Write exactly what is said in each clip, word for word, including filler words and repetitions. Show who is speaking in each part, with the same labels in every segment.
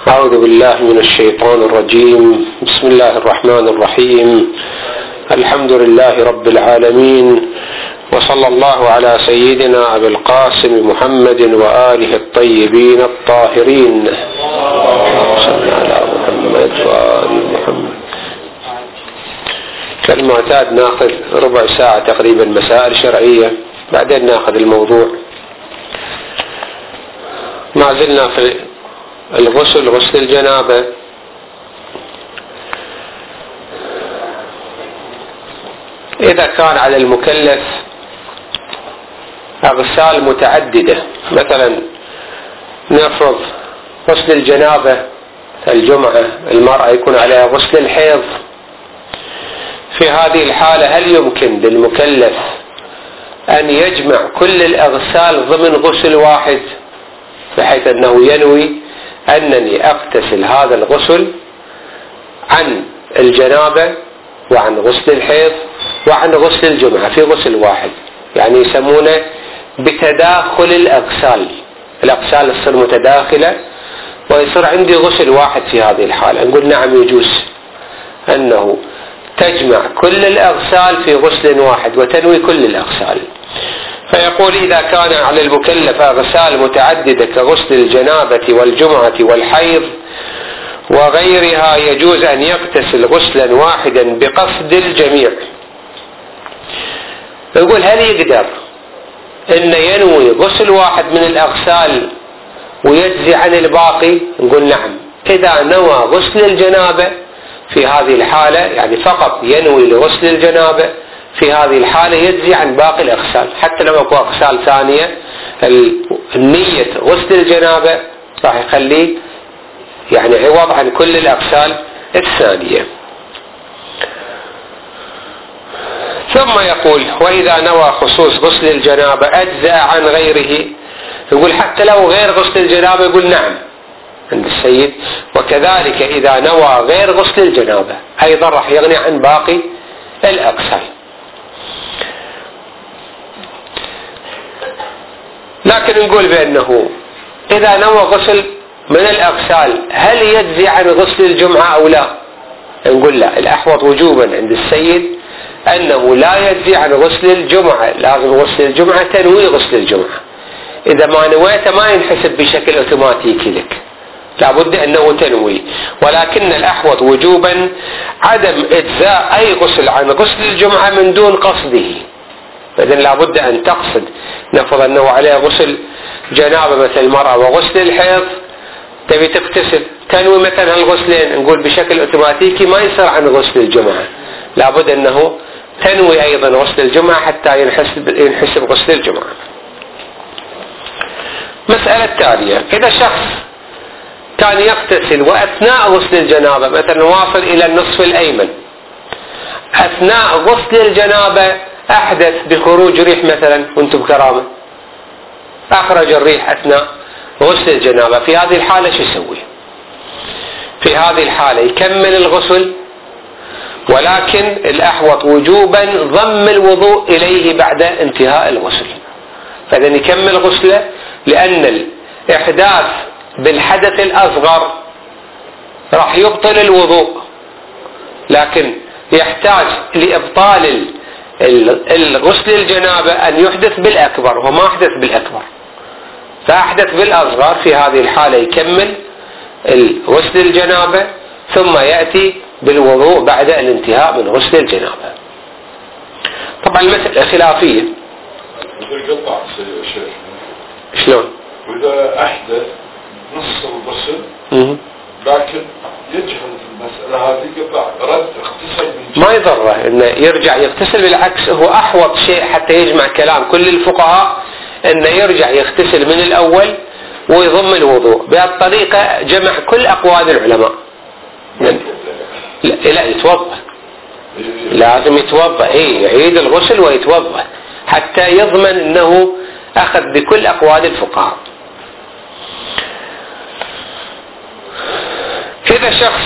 Speaker 1: أعوذ بالله من الشيطان الرجيم. بسم الله الرحمن الرحيم. الحمد لله رب العالمين، وصلى الله على سيدنا أبي القاسم محمد وآله الطيبين الطاهرين. صلى على محمد وآل محمد. كالمعتاد ناخذ ربع ساعة تقريبا مسائل شرعية، بعدين ناخذ الموضوع. ما زلنا في الغسل، غسل الجنابة. إذا كان على المكلف أغسال متعددة، مثلا نفرض غسل الجنابة الجمعة، المرأة يكون عليها غسل الحيض، في هذه الحالة هل يمكن للمكلف أن يجمع كل الأغسال ضمن غسل واحد، بحيث أنه ينوي أنني أغتسل هذا الغسل عن الجنابة وعن غسل الحيض وعن غسل الجمعة في غسل واحد؟ يعني يسمونه بتداخل الأغسال، الأغسال تصير متداخلة ويصير عندي غسل واحد. في هذه الحالة نقول نعم يجوز أنه تجمع كل الأغسال في غسل واحد وتنوي كل الأغسال. فيقول إذا كان على المكلف أغسال متعددة كغسل الجنابة والجمعة والحيض وغيرها، يجوز أن يغتسل غسلا واحدا بقصد الجميع. نقول هل يقدر أن ينوي غسل واحد من الأغسال ويجزي عن الباقي؟ نقول نعم. إذا نوى غسل الجنابة في هذه الحالة، يعني فقط ينوي لغسل الجنابة، في هذه الحالة يجزي عن باقي الأغسال، حتى لو أكو أغسال ثانية النية غسل الجنابة راح يخليه يعني عوض عن كل الأغسال الثانية. ثم يقول وإذا نوى خصوص غسل الجنابة أجزأ عن غيره. يقول حتى لو غير غسل الجنابة، يقول نعم عند السيد. وكذلك إذا نوى غير غسل الجنابة أيضا راح يغني عن باقي الأغسال. لكن نقول بأنه إذا نوى غسل من الأغسال هل يجزي عن غسل الجمعة أو لا؟ نقول لا، الأحوط وجوبا عند السيد أنه لا يجزي عن غسل الجمعة، لازم غسل الجمعة تنوي غسل الجمعة. إذا ما نويته ما ينحسب بشكل أوتوماتيكي لك، لابد أنه تنوي. ولكن الأحوط وجوبا عدم إجزاء أي غسل عن غسل الجمعة من دون قصده. إذن لابد أن تقصد، نفرض أنه عليه غسل جنابة مثل المرأة وغسل الحيض، تبي تغتسل تنوي مثلا هالغسلين، نقول بشكل أوتوماتيكي ما يصير عن غسل الجمعة، لابد أنه تنوي أيضا غسل الجمعة حتى ينحسب, ينحسب غسل الجمعة. مسألة تالية، إذا شخص كان يغتسل وأثناء غسل الجنابة مثلا واصل إلى النصف الأيمن، أثناء غسل الجنابة أحدث بخروج ريح مثلا، وانتم بكرامة أخرج الريح أثناء غسل الجنابة، في هذه الحالة شو يسوي؟ في هذه الحالة يكمل الغسل، ولكن الأحوط وجوبا ضم الوضوء إليه بعد انتهاء الغسل. فإذا يكمل غسله، لأن الإحداث بالحدث الأصغر راح يبطل الوضوء، لكن يحتاج لإبطال الغسل الجنابة أن يحدث بالأكبر، وما أحدث بالأكبر فأحدث بالأصغر. في هذه الحالة يكمل الغسل الجنابة ثم يأتي بالوضوء بعد الانتهاء من غسل الجنابة. طبعا المسألة خلافية. شلون؟
Speaker 2: وإذا أحدث نص الغسل لكن يجهل في المسألة هذه قطع رد اغتسل،
Speaker 1: ما يضره انه يرجع يغتسل، بالعكس هو احوط شيء حتى يجمع كلام كل الفقهاء انه يرجع يغتسل من الاول ويضم الوضوء. بهالطريقة جمع كل اقوال العلماء. لا, لا يتوضا، لازم يتوضا، ايه يعيد الغسل ويتوضا حتى يضمن انه اخذ بكل اقوال الفقهاء. إذا شخص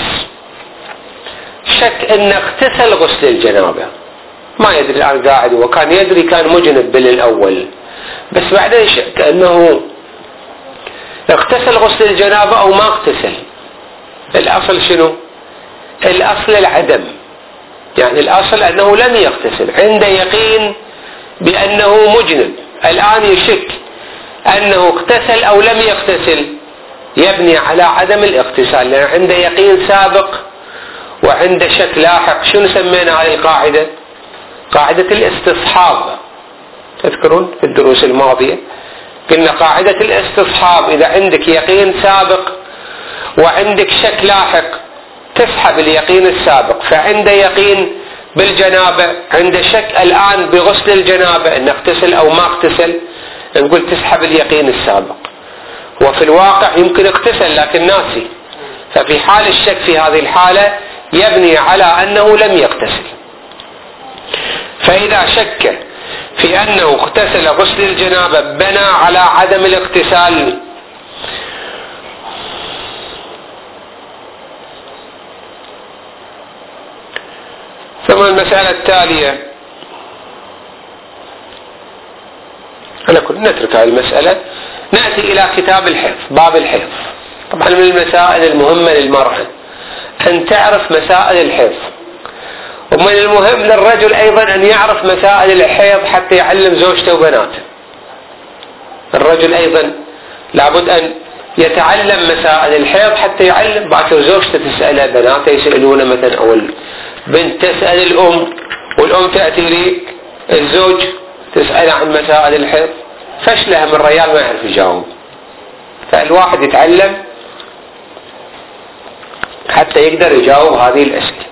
Speaker 1: شك أن اغتسل غسل الجنابة، ما يدري الآن قاعد، وكان يدري كان مجنب بالأول، بس بعدين شك أنه اغتسل غسل الجنابة أو ما اغتسل، الأصل شنو؟ الأصل العدم، يعني الأصل أنه لم يغتسل، عنده يقين بأنه مجنب، الآن يشك أنه اغتسل أو لم يغتسل، يبني على عدم الاغتسال، لأن عنده يقين سابق وعنده شك لاحق. شنو سمينا هذه القاعدة؟ قاعدة الاستصحاب. تذكرون في الدروس الماضية قلنا قاعدة الاستصحاب، إذا عندك يقين سابق وعندك شك لاحق تسحب اليقين السابق، فعنده يقين بالجنابة، عنده شك الآن بغسل الجنابة أن اغتسل أو ما اغتسل، نقول تسحب اليقين السابق. وفي الواقع يمكن اغتسل لكن ناسي، ففي حال الشك في هذه الحالة يبني على أنه لم يغتسل. فإذا شك في أنه اغتسل غسل الجنابة بنى على عدم الاغتسال. ثم المسألة التالية، على كل نترك هذه المسألة، نأتي إلى كتاب الحيض، باب الحيض. طبعا من المسائل المهمة للمرأة أن تعرف مسائل الحيض، ومن المهم للرجل أيضا أن يعرف مسائل الحيض حتى يعلم زوجته وبناته. الرجل أيضا لابد أن يتعلم مسائل الحيض حتى يعلم، بعد زوجته تسألها، بناته يسألونه مثلا، أو البنت تسأل الأم، والأم تأتي لي الزوج تسأله عن مسائل الحيض، فشلها من الرجال ما يعرف يجاوب. فالواحد يتعلم حتى يقدر يجاوب هذه الأسئلة.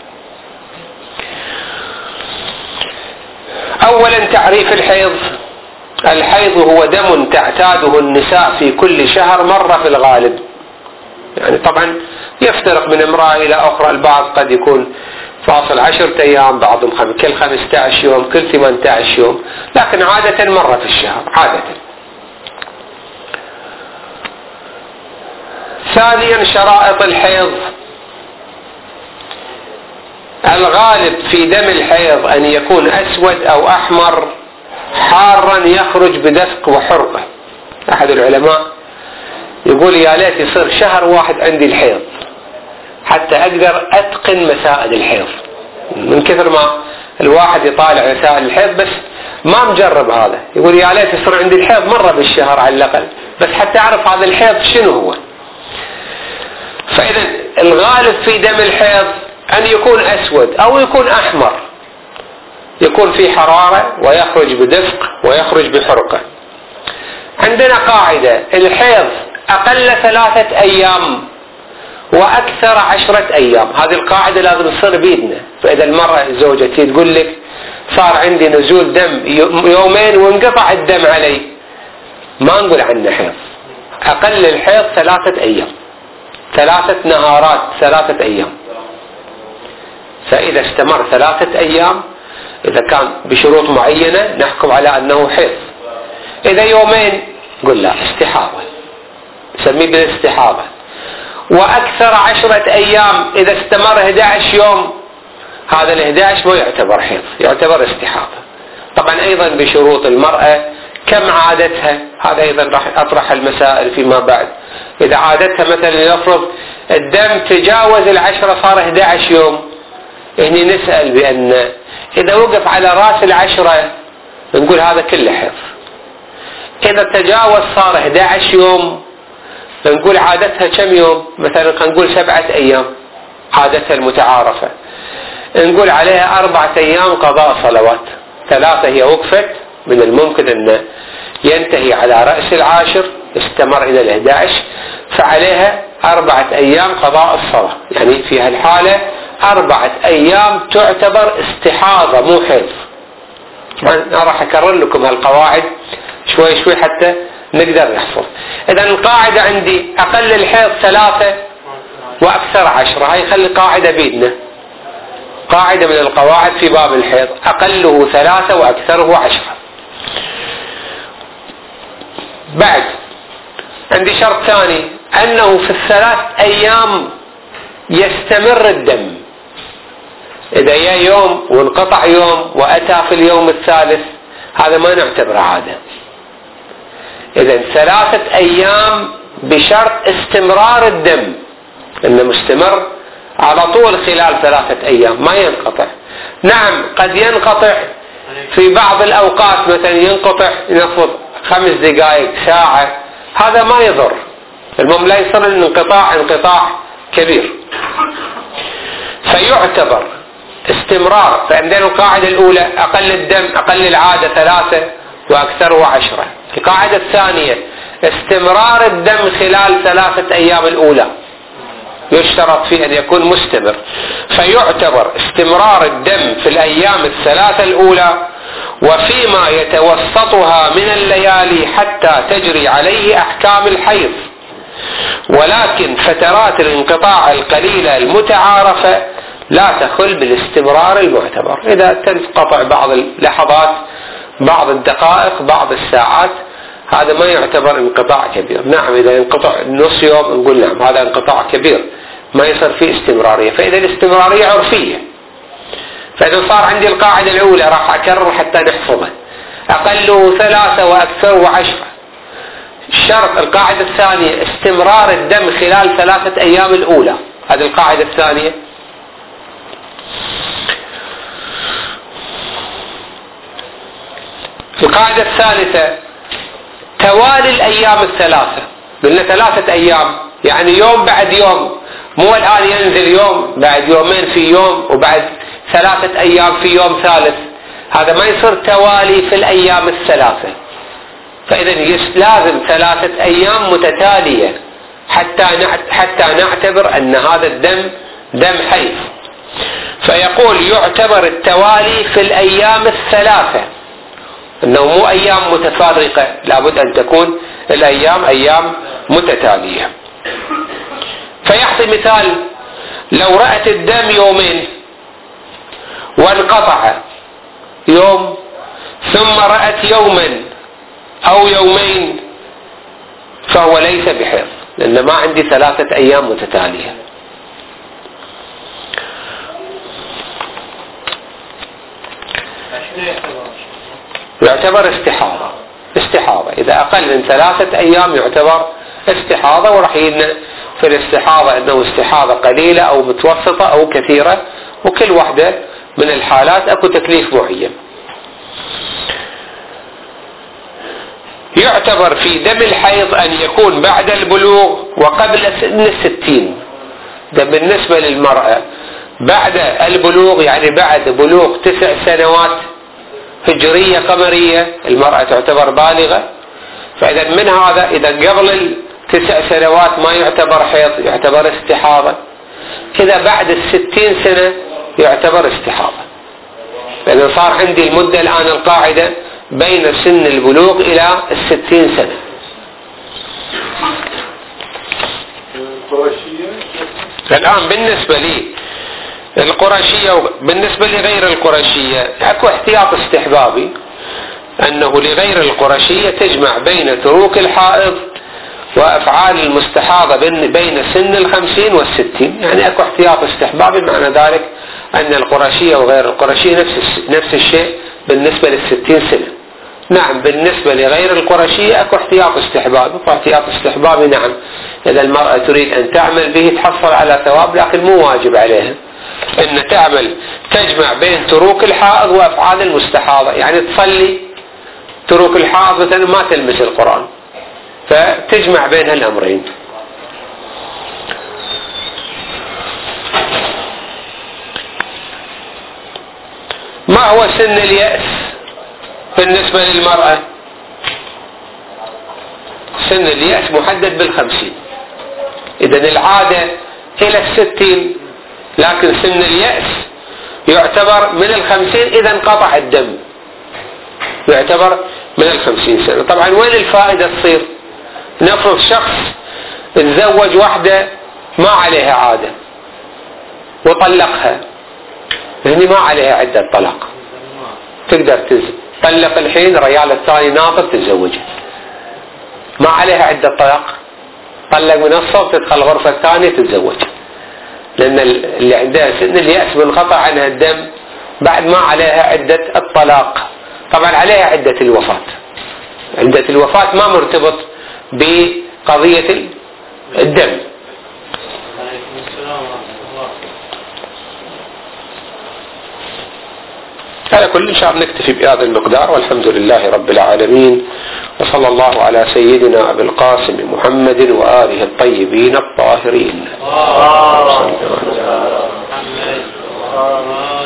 Speaker 1: أولا تعريف الحيض. الحيض هو دم تعتاده النساء في كل شهر مرة في الغالب، يعني طبعا يفترق من امرأة إلى أخرى، البعض قد يكون فاصل عشرة أيام، بعضهم كل خمسة عشر يوم، كل ثمانية عشر يوم، لكن عادة مرة في الشهر عادة. ثانيا شرائط الحيض. الغالب في دم الحيض أن يكون أسود أو أحمر حارا يخرج بدفق وحرقة. أحد العلماء يقول يا ليت يصير شهر واحد عندي الحيض حتى أقدر أتقن مسائل الحيض، من كثر ما الواحد يطالع مسائل الحيض بس ما مجرب هذا. يقول يا ليت يصير عندي الحيض مرة بالشهر على الأقل، بس حتى أعرف هذا الحيض شنو هو. فإذا الغالب في دم الحيض أن يكون أسود أو يكون أحمر، يكون في حرارة ويخرج بدفق ويخرج بحرقة. عندنا قاعدة، الحيض أقل ثلاثة أيام وأكثر عشرة أيام. هذه القاعدة لازم تصير بيدنا. فإذا المرأة زوجتي تقول لك صار عندي نزول دم يومين وانقطع الدم علي، ما نقول عنه حيض. أقل الحيض ثلاثة أيام، ثلاثة نهارات، ثلاثة أيام. فإذا استمر ثلاثة أيام، إذا كان بشروط معينة نحكم على أنه حيض. إذا يومين قل لا استحاضة، نسميه بالاستحاضة. وأكثر عشرة أيام، إذا استمر أحد عشر يوم، هذا ال أحد عشر ما يعتبر حيض، يعتبر استحاضة. طبعا أيضا بشروط المرأة، كم عادتها، هذا أيضا راح أطرح المسائل فيما بعد. إذا عادتها مثلا يفرض الدم تجاوز العشرة صار أحد عشر يوم، هني نسأل بأن إذا وقف على رأس العشرة نقول هذا كله حيض. إذا تجاوز صار أحد عشر يوم نقول عادتها كم يوم، مثلا نقول سبعة أيام عادتها المتعارفة، نقول عليها أربعة أيام قضاء صلوات. ثلاثة هي وقفت، من الممكن أن ينتهي على رأس العاشر استمر إلى الأحد عشر، فعليها أربعة أيام قضاء الصلاة. يعني في هالحالة أربعة أيام تعتبر استحاضة مو حيض. أنا راح أكرر لكم هالقواعد شوي شوي حتى نقدر نحفظ. إذا القاعدة عندي أقل الحيض ثلاثة وأكثر عشرة، هاي خلي قاعدة بيدنا، قاعدة من القواعد في باب الحيض، أقله ثلاثة وأكثره عشرة. بعد عندي شرط ثاني، أنه في الثلاث أيام يستمر الدم. إذا يا يوم وانقطع يوم وأتى في اليوم الثالث هذا ما نعتبره عادة. إذا ثلاثة أيام بشرط استمرار الدم، انه مستمر على طول خلال ثلاثة ايام ما ينقطع. نعم قد ينقطع في بعض الاوقات، مثلا ينقطع نفرض خمس دقائق ساعة، هذا ما يضر، المهم لا يصير الانقطاع انقطاع كبير. فيعتبر استمرار، فعندنا القاعدة الاولى اقل الدم اقل العادة ثلاثة واكثره عشرة. القاعدة الثانية استمرار الدم خلال ثلاثة ايام الاولى يشترط فيه ان يكون مستمر، فيعتبر استمرار الدم في الايام الثلاثة الاولى وفيما يتوسطها من الليالي حتى تجري عليه احكام الحيض، ولكن فترات الانقطاع القليلة المتعارفة لا تخل بالاستمرار المعتبر. اذا تنقطع بعض اللحظات بعض الدقائق بعض الساعات هذا ما يعتبر انقطاع كبير. نعم اذا ينقطع نص يوم نقول نعم هذا انقطاع كبير ما يصير فيه استمرارية، فاذا الاستمرارية عرفية. فاذا صار عندي القاعدة الاولى راح اكرر حتى نحفظها اقله ثلاثة واكثره عشرة. الشرط القاعدة الثانية استمرار الدم خلال ثلاثة ايام الاولى، هذه القاعدة الثانية. القاعدة الثالثة توالي الايام الثلاثة، قلنا ثلاثة ايام يعني يوم بعد يوم، مو الان ينزل يوم بعد يومين في يوم وبعد ثلاثة ايام في يوم ثالث، هذا ما يصير توالي في الايام الثلاثة. فاذا لازم ثلاثة ايام متتالية حتى حتى نعتبر ان هذا الدم دم حيض. فيقول يعتبر التوالي في الايام الثلاثة، انه مو ايام متفارقة، لابد ان تكون الايام ايام متتالية. فيعطي مثال لو رأت الدم يومين وانقطع يوم ثم رأت يوما او يومين فهو ليس بحيض، لان ما عندي ثلاثة ايام متتالية. يعتبر استحاضة. استحاضة إذا أقل من ثلاثة أيام يعتبر استحاضة، ورح يجينا في الاستحاضة أنه استحاضة قليلة أو متوسطة أو كثيرة، وكل واحدة من الحالات أكو تكليف معين. يعتبر في دم الحيض أن يكون بعد البلوغ وقبل سن الستين. ده بالنسبة للمرأة بعد البلوغ، يعني بعد بلوغ تسع سنوات هجرية قمرية المرأة تعتبر بالغة. فإذا من هذا إذا قبل التسع سنوات ما يعتبر حيض يعتبر استحاضة، إذا بعد الستين سنة يعتبر استحاضة. فإذا صار عندي المدة الآن القاعدة بين سن البلوغ إلى الستين سنة. الآن بالنسبة لي القرشية بالنسبة لغير القرشية اكو احتياط استحبابي انه لغير القرشية تجمع بين تروك الحائض وافعال المستحاضة بين سن الخمسين والستين، يعني اكو احتياط استحبابي. معنى ذلك ان القرشية وغير القرشية نفس نفس الشيء بالنسبة للستين سنة. نعم بالنسبة لغير القرشية اكو احتياط استحبابي، واحتياط استحبابي نعم اذا المرأة تريد ان تعمل به تحصل على ثواب، لكن مو واجب عليها ان تعمل تجمع بين تروك الحائض وافعال المستحاضة. يعني تصلي تروك الحائض مثلا ما تلمس القرآن، فتجمع بين الامرين. ما هو سن اليأس بالنسبة للمرأة؟ سن اليأس محدد بالخمسين. اذا العادة الى الستين، لكن سن اليأس يعتبر من الخمسين إذا انقطع الدم، يعتبر من الخمسين سنة. طبعا وين الفائدة تصير؟ نفرض شخص تزوج واحدة ما عليها عادة وطلقها، يعني ما عليها عدة طلاق، تقدر تطلق الحين ريال الثاني ناطر تتزوجها، ما عليها عدة طلاق، طلق من الصوت تدخل غرفة ثانية تتزوجها، لأن اللي عندها سن اليأس منقطع عنها الدم بعد ما عليها عدة الطلاق. طبعا عليها عدة الوفاة، عدة الوفاة ما مرتبط بقضية الدم. على كل إن شاء الله نكتفي بهذا المقدار، والحمد لله رب العالمين، وصلى الله على سيدنا أبي القاسم محمد وآله الطيبين الطاهرين.